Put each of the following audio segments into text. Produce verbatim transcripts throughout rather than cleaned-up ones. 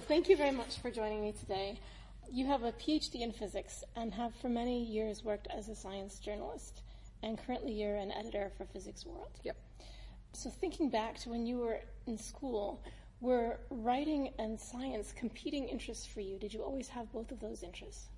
thank you very much for joining me today. You have a P H D in physics and have for many years worked as a science journalist, and currently you're an editor for Physics World. Yep. So thinking back to when you were in school, were writing and science competing interests for you? Did you always have both of those interests?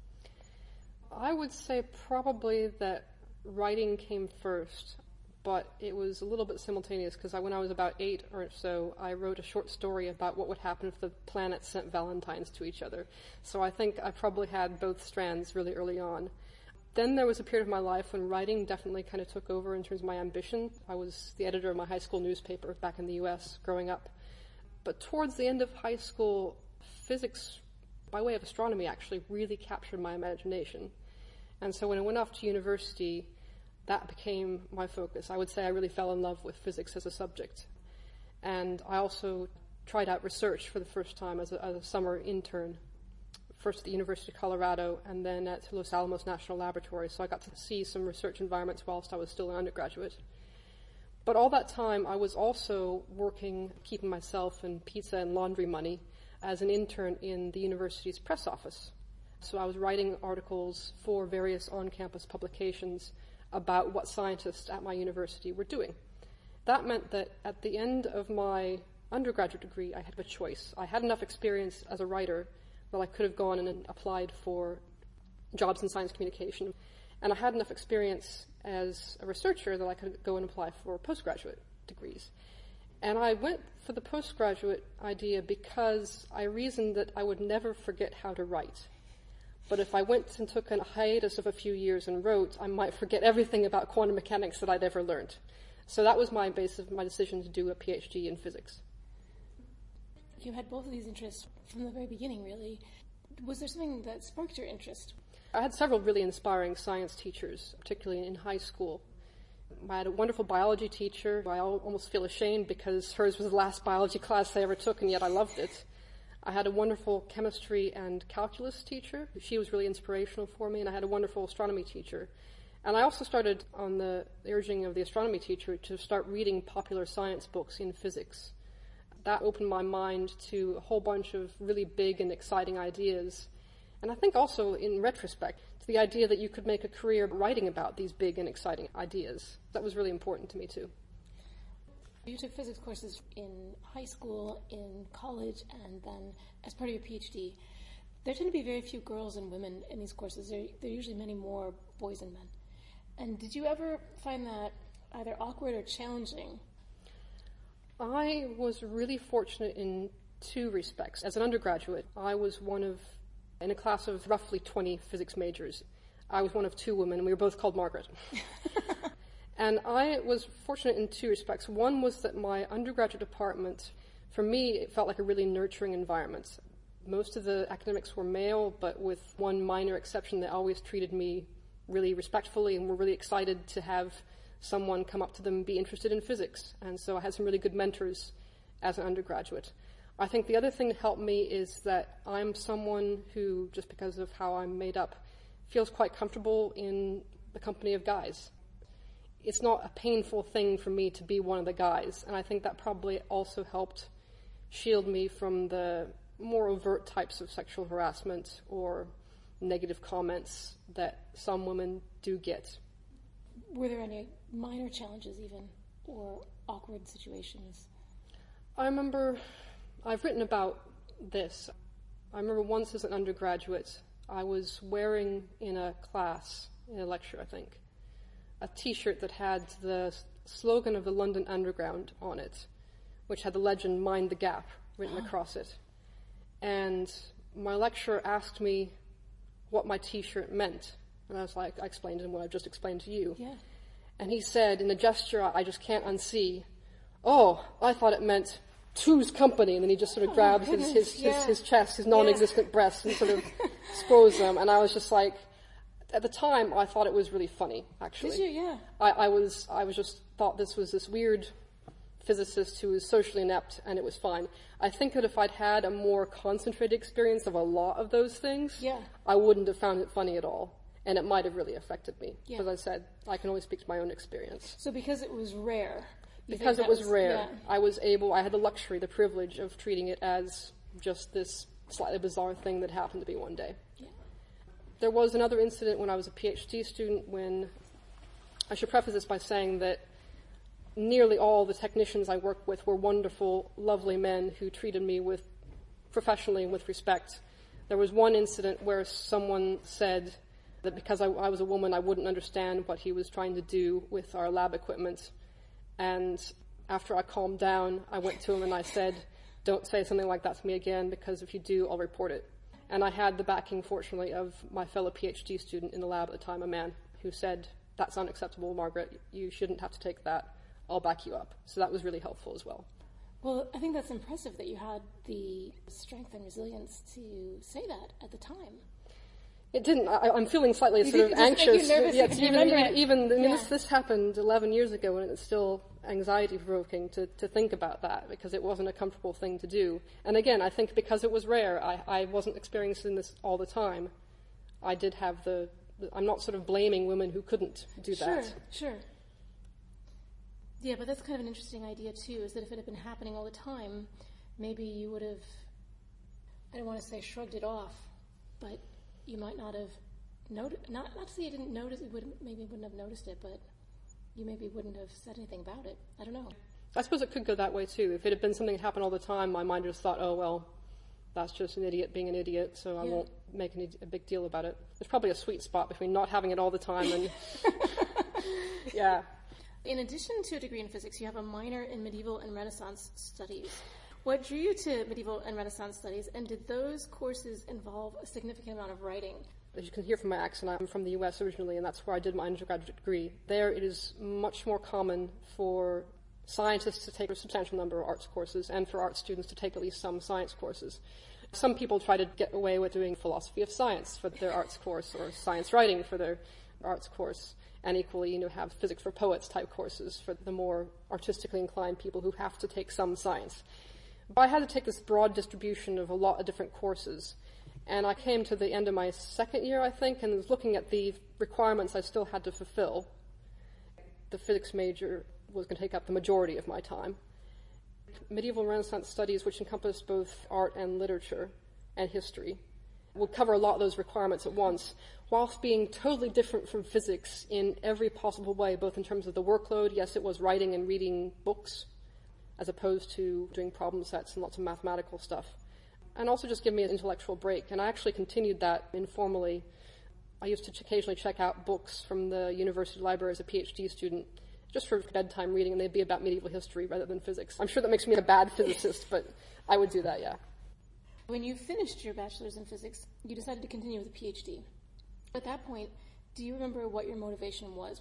I would say probably that writing came first, but it was a little bit simultaneous because when I was about eight or so, I wrote a short story about what would happen if the planets sent Valentines to each other. So I think I probably had both strands really early on. Then there was a period of my life when writing definitely kind of took over in terms of my ambition. I was the editor of my high school newspaper back in the U S growing up. But towards the end of high school, physics, by way of astronomy, actually really captured my imagination. And so when I went off to university, that became my focus. I would say I really fell in love with physics as a subject. And I also tried out research for the first time as a, as a summer intern, first at the University of Colorado and then at Los Alamos National Laboratory. So I got to see some research environments whilst I was still an undergraduate. But all that time, I was also working, keeping myself and pizza and laundry money as an intern in the university's press office. So I was writing articles for various on-campus publications about what scientists at my university were doing. That meant that at the end of my undergraduate degree, I had a choice. I had enough experience as a writer that I could have gone and applied for jobs in science communication. And I had enough experience as a researcher that I could go and apply for postgraduate degrees. And I went for the postgraduate idea because I reasoned that I would never forget how to write. But if I went and took a hiatus of a few years and wrote, I might forget everything about quantum mechanics that I'd ever learned. So that was my basis of my decision to do a P H D in physics. You had both of these interests from the very beginning, really. Was there something that sparked your interest? I had several really inspiring science teachers, particularly in high school. I had a wonderful biology teacher. I almost feel ashamed because hers was the last biology class I ever took, and yet I loved it. I had a wonderful chemistry and calculus teacher. She was really inspirational for me, and I had a wonderful astronomy teacher. And I also started, on the urging of the astronomy teacher, to start reading popular science books in physics. That opened my mind to a whole bunch of really big and exciting ideas. And I think also, in retrospect, to the idea that you could make a career writing about these big and exciting ideas. That was really important to me, too. You took physics courses in high school, in college, and then as part of your P H D. There tend to be very few girls and women in these courses. There, there are usually many more boys and men. And did you ever find that either awkward or challenging? I was really fortunate in two respects. As an undergraduate, I was one of, in a class of roughly twenty physics majors, I was one of two women, and we were both called Margaret. And I was fortunate in two respects. One was that my undergraduate department, for me, it felt like a really nurturing environment. Most of the academics were male, but with one minor exception, they always treated me really respectfully and were really excited to have someone come up to them and be interested in physics. And so I had some really good mentors as an undergraduate. I think the other thing that helped me is that I'm someone who, just because of how I'm made up, feels quite comfortable in the company of guys. It's not a painful thing for me to be one of the guys, and I think that probably also helped shield me from the more overt types of sexual harassment or negative comments that some women do get. Were there any minor challenges even, or awkward situations? I remember, I've written about this. I remember once as an undergraduate, I was wearing in a class, in a lecture I think, a t-shirt that had the slogan of the London Underground on it, which had the legend, "Mind the Gap," written across it. And my lecturer asked me what my t-shirt meant. And I was like, I explained to him what I've just explained to you. Yeah. And he said, in a gesture I just can't unsee, "Oh, I thought it meant Two's Company." And then he just sort of oh, grabbed his, his, yeah. his, his chest, his non-existent yeah. breasts, and sort of exposed them. And I was just like, at the time, I thought it was really funny, actually. Did you? Yeah. I, I was, I was just thought this was this weird physicist who was socially inept, and it was fine. I think that if I'd had a more concentrated experience of a lot of those things, yeah. I wouldn't have found it funny at all. And it might have really affected me. Yeah. As I said, I can only speak to my own experience. So because it was rare. Because it was, was rare, yeah. I was able, I had the luxury, the privilege of treating it as just this slightly bizarre thing that happened to me one day. Yeah. There was another incident when I was a PhD student when, I should preface this by saying that nearly all the technicians I worked with were wonderful, lovely men who treated me with professionally and with respect. There was one incident where someone said that because I, I was a woman, I wouldn't understand what he was trying to do with our lab equipment. And after I calmed down, I went to him and I said, don't say something like that to me again, because if you do, I'll report it. And I had the backing, fortunately, of my fellow PhD student in the lab at the time, a man, who said, that's unacceptable, Margaret. You shouldn't have to take that. I'll back you up. So that was really helpful as well. Well, I think that's impressive that you had the strength and resilience to say that at the time. It didn't. I, I'm feeling slightly You sort did- of just make you anxious. nervous Yeah, if it's you even, remember even, it. even, I mean, Yeah. this, this happened eleven years ago, and it's still anxiety-provoking to, to think about that, because it wasn't a comfortable thing to do. And again, I think because it was rare, I, I wasn't experiencing this all the time. I did have the, the, I'm not sort of blaming women who couldn't do Sure, that. sure. Yeah, but that's kind of an interesting idea, too, is that if it had been happening all the time, maybe you would have, I don't want to say shrugged it off, but you might not have noticed, not, not to say you didn't notice, you would maybe wouldn't have noticed it, but you maybe wouldn't have said anything about it. I don't know. I suppose it could go that way, too. If it had been something that happened all the time, my mind just thought, oh, well, that's just an idiot being an idiot, so I Yeah. won't make any, a big deal about it. There's probably a sweet spot between not having it all the time and, yeah. In addition to a degree in physics, you have a minor in medieval and Renaissance studies. What drew you to medieval and Renaissance studies, and did those courses involve a significant amount of writing? As you can hear from my accent, I'm from the U S originally, and that's where I did my undergraduate degree. There, it is much more common for scientists to take a substantial number of arts courses, and for art students to take at least some science courses. Some people try to get away with doing philosophy of science for their arts course, or science writing for their arts course, and equally, you know, have physics for poets type courses for the more artistically inclined people who have to take some science. But I had to take this broad distribution of a lot of different courses. And I came to the end of my second year, I think, and was looking at the requirements I still had to fulfill. The physics major was going to take up the majority of my time. Medieval and Renaissance studies, which encompass both art and literature and history, would cover a lot of those requirements at once, whilst being totally different from physics in every possible way, both in terms of the workload. Yes, it was writing and reading books, as opposed to doing problem sets and lots of mathematical stuff. And also just give me an intellectual break. And I actually continued that informally. I used to occasionally check out books from the university library as a PhD student, just for bedtime reading, and they'd be about medieval history rather than physics. I'm sure that makes me a bad physicist, but I would do that, yeah. When you finished your bachelor's in physics, you decided to continue with a PhD. At that point, do you remember what your motivation was?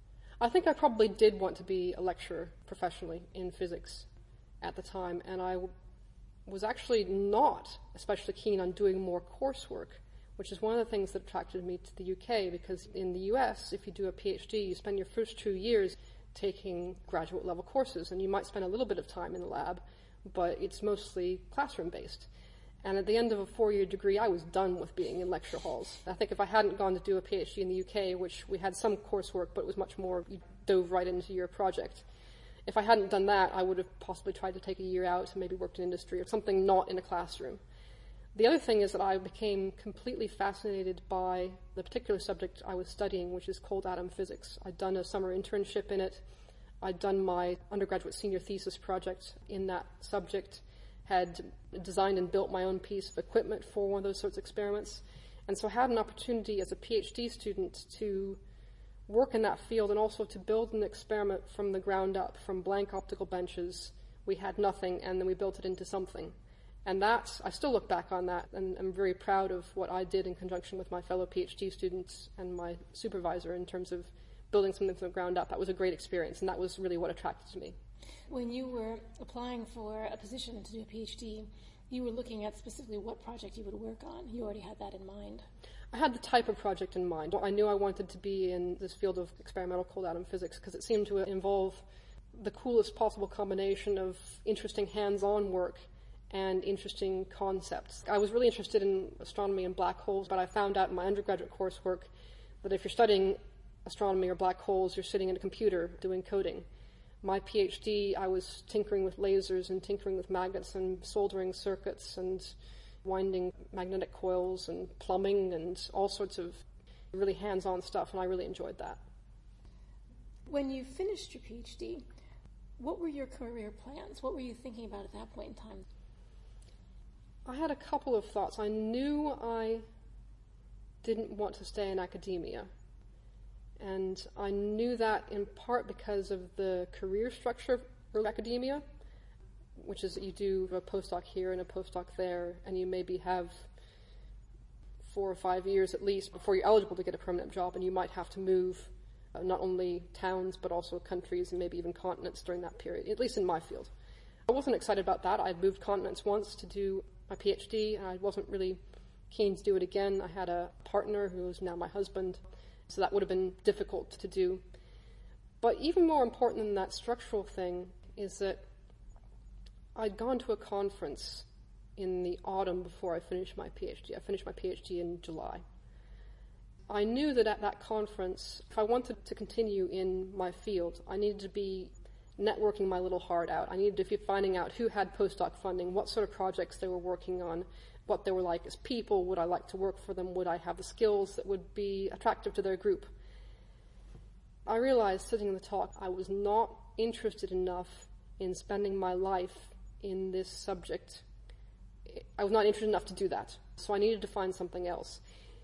I think I probably did want to be a lecturer professionally in physics at the time, and I w- was actually not especially keen on doing more coursework, which is one of the things that attracted me to the U K, because in the U S, if you do a PhD, you spend your first two years taking graduate level courses, and you might spend a little bit of time in the lab, but it's mostly classroom-based. And at the end of a four-year degree, I was done with being in lecture halls. I think if I hadn't gone to do a PhD in the U K, which we had some coursework, but it was much more, you dove right into your project. If I hadn't done that, I would have possibly tried to take a year out and maybe worked in industry or something not in a classroom. The other thing is that I became completely fascinated by the particular subject I was studying, which is cold atom physics. I'd done a summer internship in it. I'd done my undergraduate senior thesis project in that subject, had designed and built my own piece of equipment for one of those sorts of experiments. And so I had an opportunity as a PhD student to work in that field and also to build an experiment from the ground up, from blank optical benches. We had nothing, and then we built it into something. And that, I still look back on that, and I'm very proud of what I did in conjunction with my fellow PhD students and my supervisor in terms of building something from the ground up. That was a great experience, and that was really what attracted me. When you were applying for a position to do a PhD, you were looking at specifically what project you would work on. You already had that in mind. I had the type of project in mind. I knew I wanted to be in this field of experimental cold atom physics because it seemed to involve the coolest possible combination of interesting hands-on work and interesting concepts. I was really interested in astronomy and black holes, but I found out in my undergraduate coursework that if you're studying astronomy or black holes, you're sitting in a computer doing coding. My PhD, I was tinkering with lasers and tinkering with magnets and soldering circuits and winding magnetic coils and plumbing and all sorts of really hands-on stuff, and I really enjoyed that. When you finished your PhD, what were your career plans? What were you thinking about at that point in time? I had a couple of thoughts. I knew I didn't want to stay in academia. And I knew that in part because of the career structure of academia, which is that you do a postdoc here and a postdoc there, and you maybe have four or five years at least before you're eligible to get a permanent job, and you might have to move uh, not only towns but also countries and maybe even continents during that period, at least in my field. I wasn't excited about that. I'd moved continents once to do my PhD, and I wasn't really keen to do it again. I had a partner who is now my husband, so that would have been difficult to do. But even more important than that structural thing is that I'd gone to a conference in the autumn before I finished my PhD. I finished my PhD in July. I knew that at that conference, if I wanted to continue in my field, I needed to be networking my little heart out. I needed to be finding out who had postdoc funding, what sort of projects they were working on, what they were like as people, would I like to work for them, would I have the skills that would be attractive to their group. I realized sitting in the talk I was not interested enough in spending my life in this subject. I was not interested enough to do that, so I needed to find something else.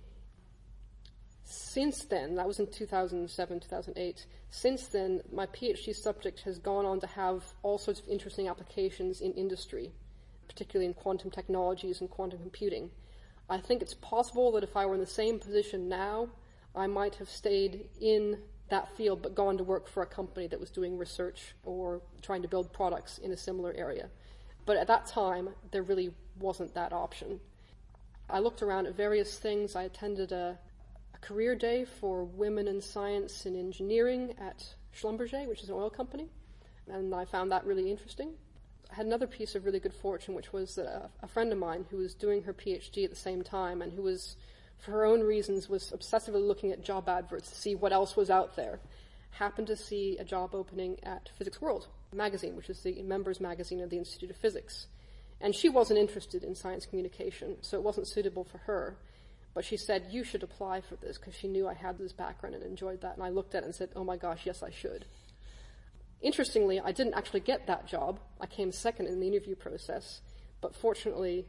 Since then, that was in two thousand seven, two thousand eight, since then my PhD subject has gone on to have all sorts of interesting applications in industry, particularly in quantum technologies and quantum computing. I think it's possible that if I were in the same position now, I might have stayed in that field but gone to work for a company that was doing research or trying to build products in a similar area. But at that time, there really wasn't that option. I looked around at various things. I attended a, a career day for women in science and engineering at Schlumberger, which is an oil company, and I found that really interesting. I had another piece of really good fortune, which was that a, a friend of mine who was doing her PhD at the same time and who was, for her own reasons, was obsessively looking at job adverts to see what else was out there, happened to see a job opening at Physics World magazine, which is the members magazine of the Institute of Physics. And she wasn't interested in science communication, so it wasn't suitable for her. But she said, you should apply for this, because she knew I had this background and enjoyed that. And I looked at it and said, oh my gosh, yes, I should. Interestingly, I didn't actually get that job. I came second in the interview process, but fortunately,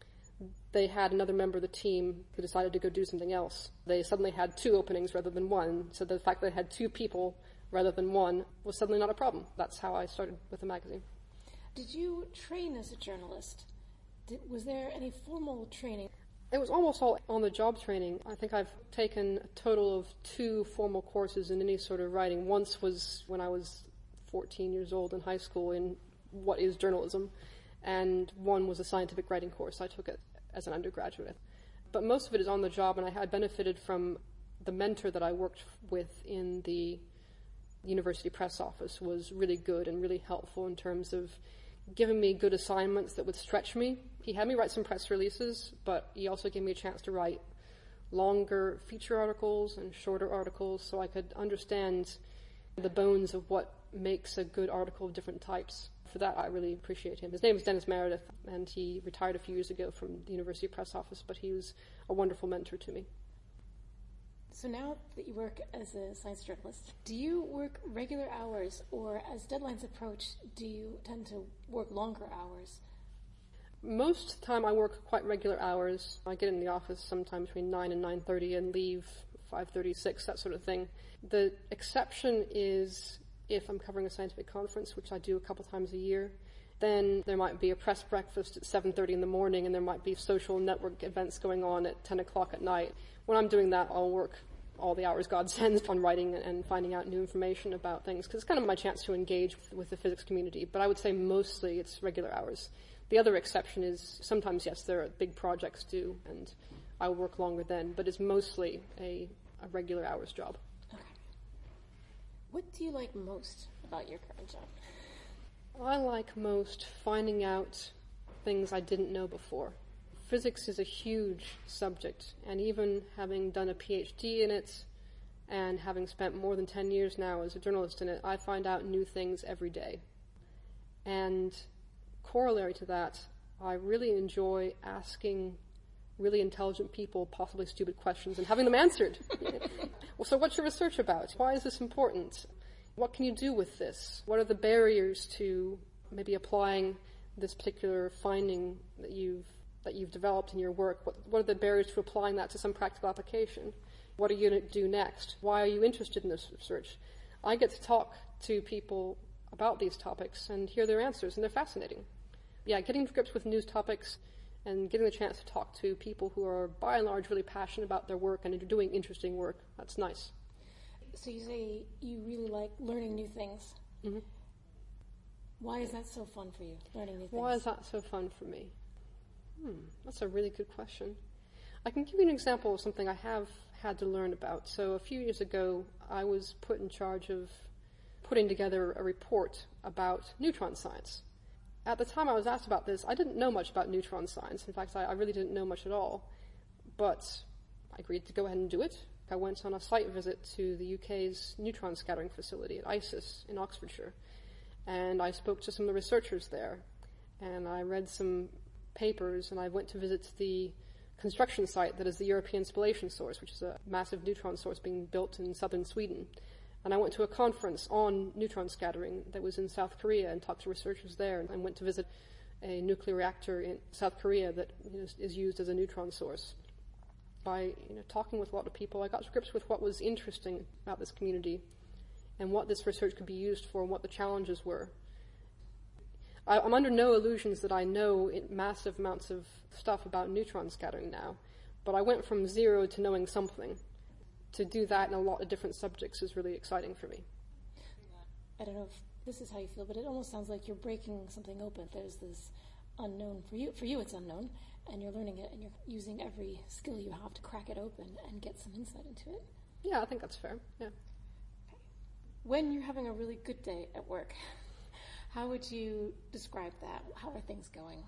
they had another member of the team who decided to go do something else. They suddenly had two openings rather than one, so the fact that they had two people rather than one was suddenly not a problem. That's how I started with the magazine. Did you train as a journalist? Did, was there any formal training? It was almost all on-the-job training. I think I've taken a total of two formal courses in any sort of writing. Once was when I was fourteen years old in high school in what is journalism, and one was a scientific writing course. I took it as an undergraduate. But most of it is on the job, and I had benefited from the mentor that I worked with in the university press office was really good and really helpful in terms of giving me good assignments that would stretch me. He had me write some press releases, but he also gave me a chance to write longer feature articles and shorter articles so I could understand the bones of what makes a good article of different types. For that, I really appreciate him. His name is Dennis Meredith, and he retired a few years ago from the university press office, but he was a wonderful mentor to me. So now that you work as a science journalist, do you work regular hours, or as deadlines approach, do you tend to work longer hours? Most of the time I work quite regular hours. I get in the office sometime between nine and nine thirty and leave five thirty, six, that sort of thing. The exception is if I'm covering a scientific conference, which I do a couple times a year. Then there might be a press breakfast at seven thirty in the morning, and there might be social network events going on at ten o'clock at night. When I'm doing that, I'll work all the hours God sends on writing and finding out new information about things, because it's kind of my chance to engage with, with the physics community. But I would say mostly it's regular hours. The other exception is sometimes, yes, there are big projects due, and I work longer then, but it's mostly a, a regular hours job. Okay. What do you like most about your current job? I like most finding out things I didn't know before. Physics is a huge subject, and even having done a PhD in it and having spent more than ten years now as a journalist in it, I find out new things every day. And corollary to that, I really enjoy asking really intelligent people possibly stupid questions and having them answered. Well, so what's your research about? Why is this important? What can you do with this? What are the barriers to maybe applying this particular finding that you've that you've developed in your work? What, what are the barriers to applying that to some practical application? What are you going to do next? Why are you interested in this research? I get to talk to people about these topics and hear their answers, and they're fascinating. Yeah, getting to grips with news topics and getting the chance to talk to people who are, by and large, really passionate about their work and are doing interesting work, that's nice. So you say you really like learning new things. Mm-hmm. Why is that so fun for you, learning new things? Why is that so fun for me? Hmm, that's a really good question. I can give you an example of something I have had to learn about. So a few years ago, I was put in charge of putting together a report about neutron science. At the time I was asked about this, I didn't know much about neutron science. In fact, I, I really didn't know much at all. But I agreed to go ahead and do it. I went on a site visit to the U K's neutron scattering facility at ICES in Oxfordshire. And I spoke to some of the researchers there. And I read some papers, and I went to visit the construction site that is the European Spallation Source, which is a massive neutron source being built in southern Sweden. And I went to a conference on neutron scattering that was in South Korea and talked to researchers there, and went to visit a nuclear reactor in South Korea that is, is used as a neutron source. By you know, talking with a lot of people, I got to grips with what was interesting about this community and what this research could be used for and what the challenges were. I, I'm under no illusions that I know massive amounts of stuff about neutron scattering now, but I went from zero to knowing something. To do that in a lot of different subjects is really exciting for me. I don't know if this is how you feel, but it almost sounds like you're breaking something open. There's this unknown for you. For you, it's unknown, and you're learning it, and you're using every skill you have to crack it open and get some insight into it. Yeah, I think that's fair. Yeah. Okay. When you're having a really good day at work, how would you describe that? How are things going?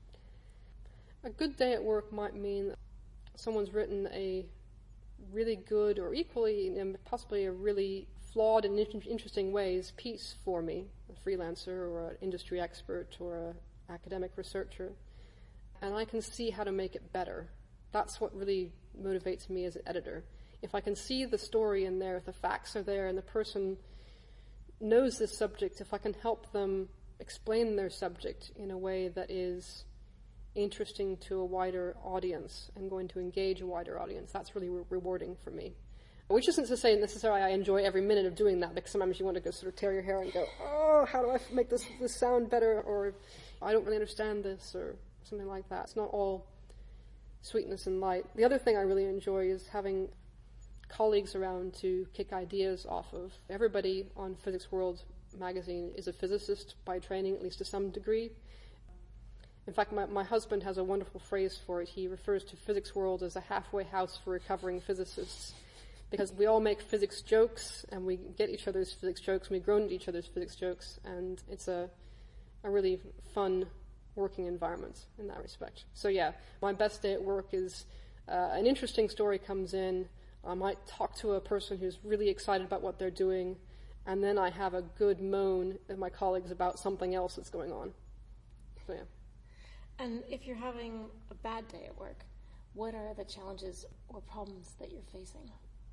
A good day at work might mean that someone's written a really good, or equally and possibly a really flawed and in- interesting ways piece for me, a freelancer or an industry expert or an academic researcher, and I can see how to make it better. That's what really motivates me as an editor. If I can see the story in there, if the facts are there and the person knows this subject, if I can help them explain their subject in a way that is interesting to a wider audience and going to engage a wider audience, that's really re- rewarding for me. Which isn't to say necessarily I enjoy every minute of doing that, because sometimes you want to go sort of tear your hair and go, oh, how do I make this, this sound better, or I don't really understand this, or something like that. It's not all sweetness and light. The other thing I really enjoy is having colleagues around to kick ideas off of. Everybody on Physics World magazine is a physicist by training, at least to some degree. In fact, my, my husband has a wonderful phrase for it. He refers to Physics World as a halfway house for recovering physicists, because we all make physics jokes, and we get each other's physics jokes, and we groan at each other's physics jokes, and it's a, a really fun working environment in that respect. So yeah, my best day at work is uh, an interesting story comes in, I might talk to a person who's really excited about what they're doing, and then I have a good moan with my colleagues about something else that's going on. So yeah. And if you're having a bad day at work, what are the challenges or problems that you're facing?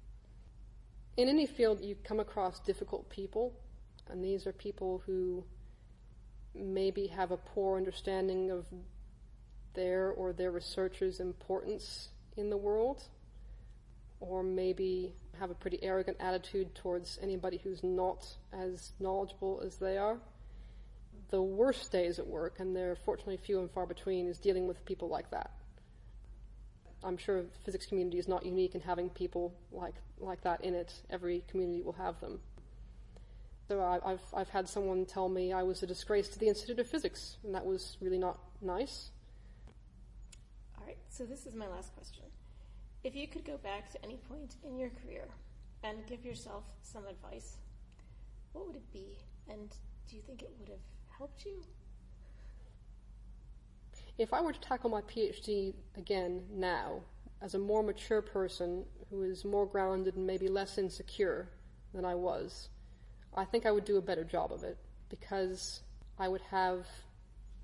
In any field, you come across difficult people, and these are people who maybe have a poor understanding of their or their researchers' importance in the world, or maybe have a pretty arrogant attitude towards anybody who's not as knowledgeable as they are. The worst days at work, and they're fortunately few and far between, is dealing with people like that. I'm sure the physics community is not unique in having people like like that in it. Every community will have them. So I, I've I've had someone tell me I was a disgrace to the Institute of Physics, and that was really not nice. All right, so this is my last question. If you could go back to any point in your career and give yourself some advice, what would it be? And do you think it would have helped you? If I were to tackle my PhD again now, as a more mature person who is more grounded and maybe less insecure than I was, I think I would do a better job of it, because I would have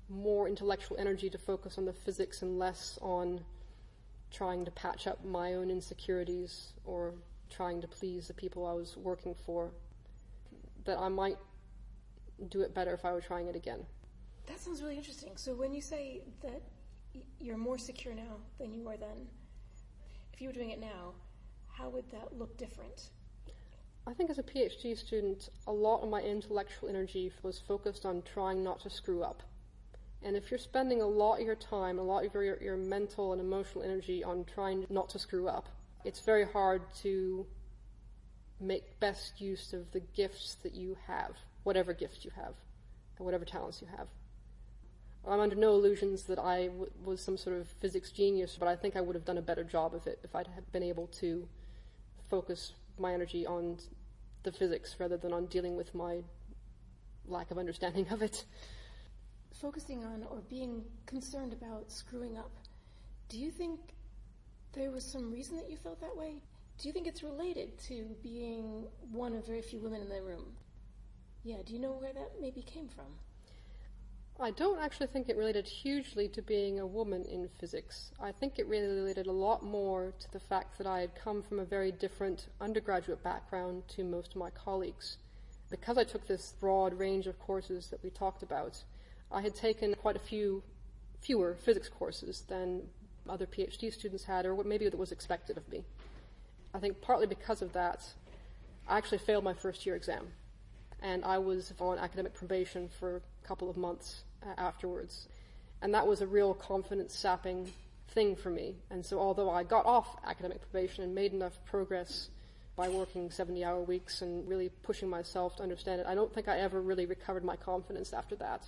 more intellectual energy to focus on the physics and less on trying to patch up my own insecurities or trying to please the people I was working for, that I might do it better if I were trying it again. That sounds really interesting. So when you say that y- you're more secure now than you were then, if you were doing it now, how would that look different? I think as a PhD student, a lot of my intellectual energy was focused on trying not to screw up. And if you're spending a lot of your time, a lot of your, your mental and emotional energy on trying not to screw up, it's very hard to make best use of the gifts that you have, whatever gifts you have, and whatever talents you have. I'm under no illusions that I w- was some sort of physics genius, but I think I would have done a better job of it if I'd have been able to focus my energy on the physics rather than on dealing with my lack of understanding of it. Focusing on or being concerned about screwing up, do you think there was some reason that you felt that way? Do you think it's related to being one of very few women in the room? Yeah, do you know where that maybe came from? I don't actually think it related hugely to being a woman in physics. I think it really related a lot more to the fact that I had come from a very different undergraduate background to most of my colleagues. Because I took this broad range of courses that we talked about, I had taken quite a few fewer physics courses than other PhD students had, or what maybe that was expected of me. I think partly because of that, I actually failed my first year exam, and I was on academic probation for a couple of months uh, afterwards. And that was a real confidence-sapping thing for me. And so although I got off academic probation and made enough progress by working seventy-hour weeks and really pushing myself to understand it, I don't think I ever really recovered my confidence after that.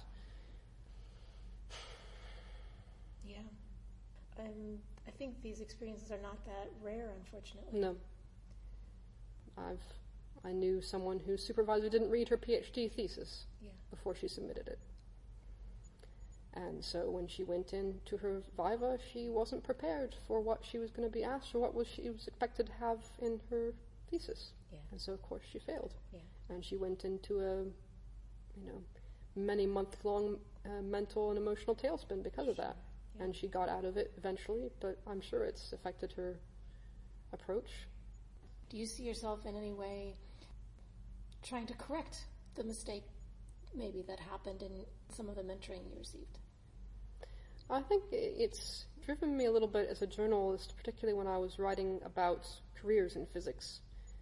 Yeah. Um, I think these experiences are not that rare, unfortunately. No. I've I knew someone whose supervisor didn't read her PhD thesis Yeah. before she submitted it. And so when she went into her viva, she wasn't prepared for what she was going to be asked or what was she was expected to have in her thesis. Yeah. And so, of course, she failed. Yeah. And she went into a, you know, many month-long uh, mental and emotional tailspin because of that. Yeah. And she got out of it eventually, but I'm sure it's affected her approach. Do you see yourself in any way trying to correct the mistake maybe that happened in some of the mentoring you received? I think it's driven me a little bit as a journalist, particularly when I was writing about careers in physics,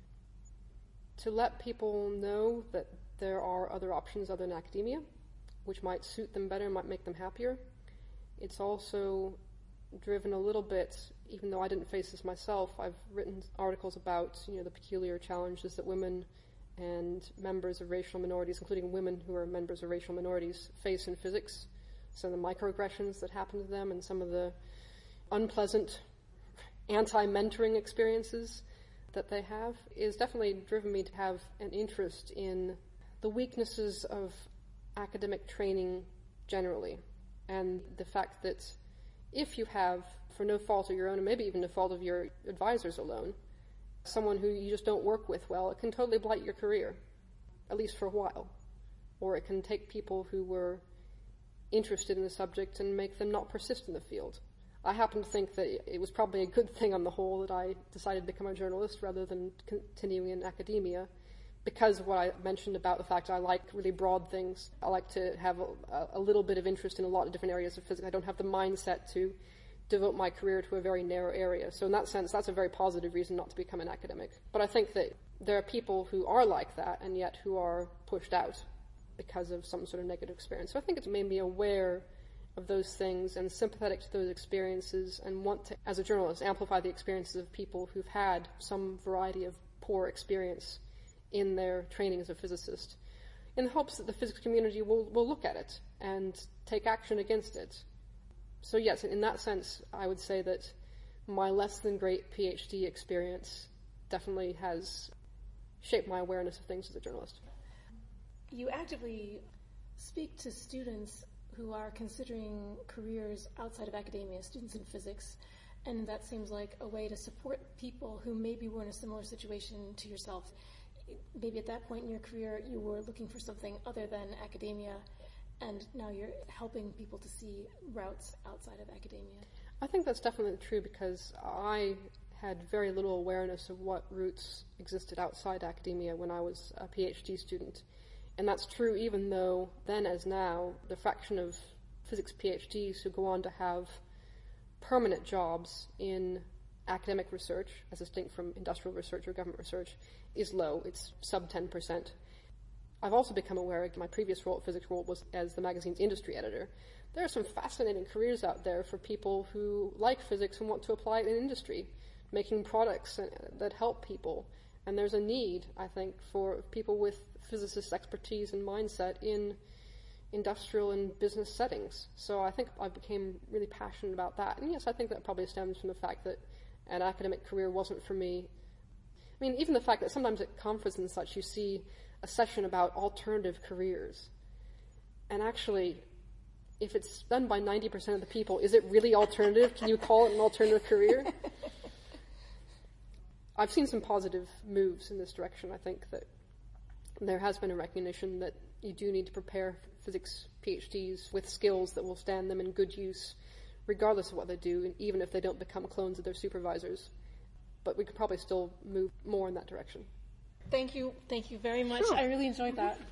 to let people know that there are other options other than academia, which might suit them better, might make them happier. It's also driven a little bit, even though I didn't face this myself, I've written articles about, you know, the peculiar challenges that women and members of racial minorities, including women who are members of racial minorities, face in physics. Some of the microaggressions that happen to them and some of the unpleasant anti-mentoring experiences that they have is definitely driven me to have an interest in the weaknesses of academic training generally, and the fact that if you have, for no fault of your own, and maybe even no fault of your advisors alone, someone who you just don't work with well, it can totally blight your career, at least for a while. Or it can take people who were interested in the subject and make them not persist in the field. I happen to think that it was probably a good thing on the whole that I decided to become a journalist rather than continuing in academia, because of what I mentioned about the fact I like really broad things. I like to have a, a little bit of interest in a lot of different areas of physics. I don't have the mindset to devote my career to a very narrow area. So in that sense, that's a very positive reason not to become an academic. But I think that there are people who are like that and yet who are pushed out because of some sort of negative experience. So I think it's made me aware of those things and sympathetic to those experiences and want to, as a journalist, amplify the experiences of people who've had some variety of poor experience in their training as a physicist, in the hopes that the physics community will, will look at it and take action against it. So yes, in that sense, I would say that my less than great PhD experience definitely has shaped my awareness of things as a journalist. You actively speak to students who are considering careers outside of academia, students in physics, and that seems like a way to support people who maybe were in a similar situation to yourself. Maybe at that point in your career you were looking for something other than academia, and now you're helping people to see routes outside of academia. I think that's definitely true because I had very little awareness of what routes existed outside academia when I was a PhD student. And that's true even though then as now, the fraction of physics PhDs who go on to have permanent jobs in academic research, as distinct from industrial research or government research, is low. It's sub ten percent. I've also become aware, my previous role at Physics World was as the magazine's industry editor. There are some fascinating careers out there for people who like physics and want to apply it in industry, making products that help people. And there's a need, I think, for people with physicists' expertise and mindset in industrial and business settings. So I think I became really passionate about that. And yes, I think that probably stems from the fact that an academic career wasn't for me. I mean, even the fact that sometimes at conferences and such you see a session about alternative careers. And actually, if it's done by ninety percent of the people, is it really alternative? Can you call it an alternative career? I've seen some positive moves in this direction. I think that there has been a recognition that you do need to prepare physics PhDs with skills that will stand them in good use, regardless of what they do, and even if they don't become clones of their supervisors. But we could probably still move more in that direction. Thank you. Thank you very much. Sure. I really enjoyed that.